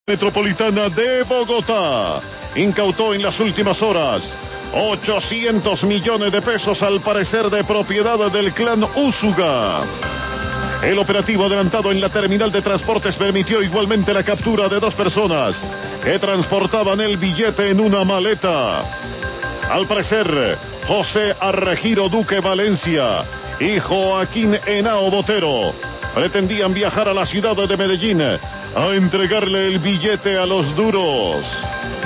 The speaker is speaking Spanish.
Metropolitana de Bogotá incautó en las últimas horas 800 millones de pesos, al parecer de propiedad del clan Úsuga. El operativo adelantado en la terminal de transportes permitió igualmente la captura de 2 personas que transportaban el billete en una maleta. Al parecer, José Arregiro Duque Valencia y Joaquín Henao Botero pretendían viajar a la ciudad de Medellín a entregarle el billete a los duros.